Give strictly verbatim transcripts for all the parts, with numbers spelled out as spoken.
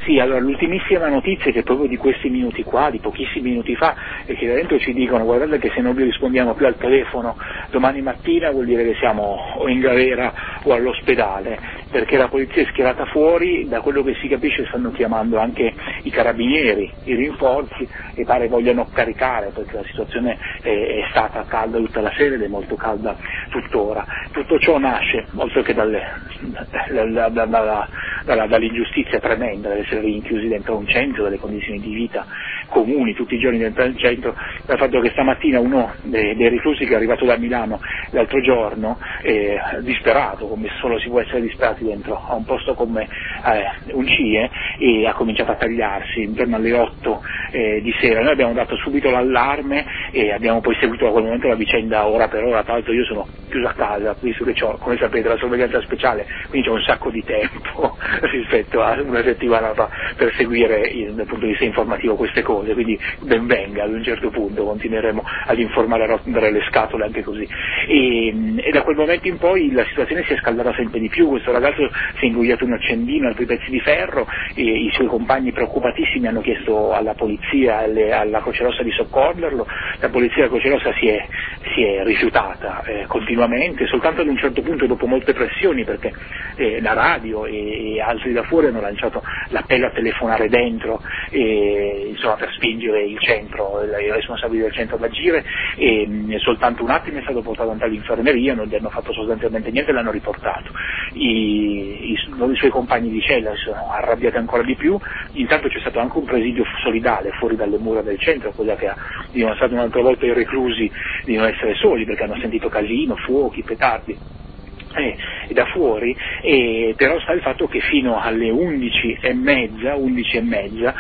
Sì, allora l'ultimissima notizia che proprio di questi minuti qua, di pochissimi minuti fa, è che da dentro ci dicono guardate che se non vi rispondiamo più al telefono domani mattina vuol dire che siamo o in galera o all'ospedale, perché la polizia è schierata fuori, da quello che si capisce stanno chiamando anche i carabinieri, i rinforzi, e pare vogliano caricare perché la situazione è, è stata calda tutta la sera ed è molto calda tuttora. Tutto ciò nasce, oltre che dalle, dalla, dalla, dalla, dall'ingiustizia tremenda dell'essere rinchiusi dentro un centro, delle condizioni di vita comuni tutti i giorni dentro il centro, dal fatto che stamattina uno dei, dei reclusi che è arrivato da Milano l'altro giorno, eh, disperato, come solo si può essere disperati dentro a un posto come eh, un C I E, e ha cominciato a tagliarsi intorno alle otto eh, di sera. Noi abbiamo dato subito l'allarme e abbiamo poi seguito da quel momento la vicenda ora per ora. Tra l'altro io sono chiuso a casa, visto che ho, come sapete, la sorveglianza speciale, quindi ho un sacco di tempo rispetto a una settimana fa per seguire il, dal punto di vista informativo queste cose, quindi ben venga, ad un certo punto continueremo ad informare, a rompere le scatole anche così. E, e da quel momento in poi la situazione si è scaldata sempre di più, questo ragazzo si è ingoiato un accendino, altri pezzi di ferro, e i suoi compagni preoccupatissimi hanno chiesto alla polizia, alle, alla Croce Rossa di soccorrerlo, la polizia e la Croce Rossa si è, si è rifiutata eh, continuamente, soltanto ad un certo punto, dopo molte pressioni, perché eh, la radio e, e altri da fuori hanno lanciato l'appello a telefonare dentro, e, insomma, per spingere il centro, i responsabili del centro ad agire, e mh, soltanto un attimo è stato portato all'infermeria, non gli hanno fatto sostanzialmente niente, l'hanno riportato. I, i, i suoi compagni di cella si sono arrabbiati ancora di più, intanto c'è stato anche un presidio solidale fuori dalle mura del centro, cosa che ha dimostrato un'altra volta ai reclusi di non essere soli, perché hanno sentito casino, fuochi, petardi. Eh, da fuori, eh, però sta il fatto che fino alle undici e mezza, undici e mezza,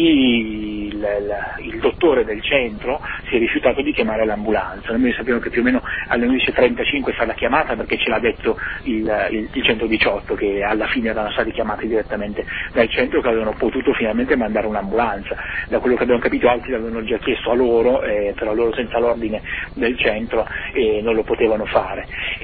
il, il, il dottore del centro si è rifiutato di chiamare l'ambulanza. Noi sappiamo che più o meno alle undici e trentacinque è stata chiamata, perché ce l'ha detto il, il, il centodiciotto, che alla fine erano stati chiamati direttamente dal centro, che avevano potuto finalmente mandare un'ambulanza. Da quello che abbiamo capito altri l'avevano già chiesto a loro, eh, però loro senza l'ordine del centro eh, non lo potevano fare.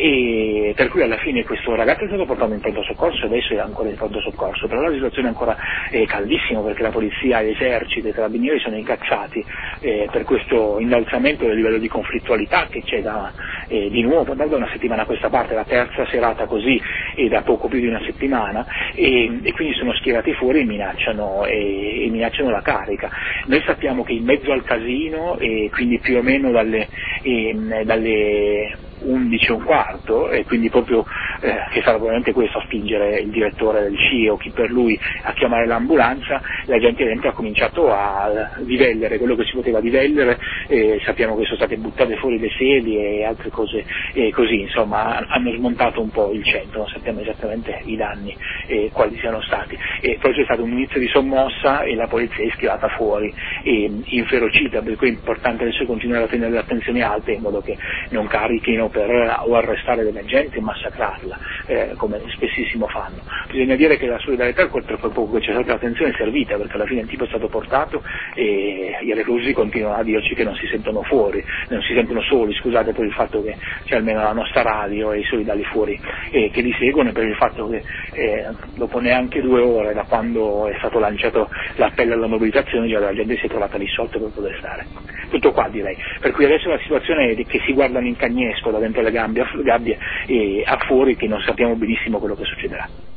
E per cui alla fine questo ragazzo è stato portato in pronto soccorso, adesso è ancora in pronto soccorso, però la situazione è ancora eh, caldissima, perché la polizia, l'esercito e i carabinieri sono incazzati eh, per questo innalzamento del livello di conflittualità che c'è da, eh, di nuovo da una settimana a questa parte, la terza serata così, e da poco più di una settimana, e, e quindi sono schierati fuori e minacciano, e, e minacciano la carica. Noi sappiamo che in mezzo al casino, e quindi più o meno dalle, eh, dalle undici e un quarto, e quindi proprio eh, che sarà probabilmente questo a spingere il direttore del C I E o chi per lui a chiamare l'ambulanza, la gente dentro ha cominciato a divellere quello che si poteva divellere, eh, sappiamo che sono state buttate fuori le sedie e altre cose eh, così, insomma hanno smontato un po' il centro, non sappiamo esattamente i danni eh, quali siano stati, e poi c'è stato un inizio di sommossa e la polizia è schierata fuori e inferocita, per cui è importante adesso continuare a tenere le attenzioni alte in modo che non carichino per o arrestare della gente e massacrarla, eh, come spessissimo fanno. Bisogna dire che la solidarietà, per quel poco che c'è stata l'attenzione, è servita, perché alla fine il tipo è stato portato e i reclusi continuano a dirci che non si sentono fuori, non si sentono soli, scusate, per il fatto che c'è almeno la nostra radio e i solidali fuori eh, che li seguono, e per il fatto che eh, dopo neanche due ore da quando è stato lanciato l'appello alla mobilitazione già la gente si è trovata lì sotto per poter stare. Tutto qua, direi. Per cui adesso la situazione è che si guardano in cagnesco da dentro le gabbie, gabbie e a fuori, che non sappiamo benissimo quello che succederà.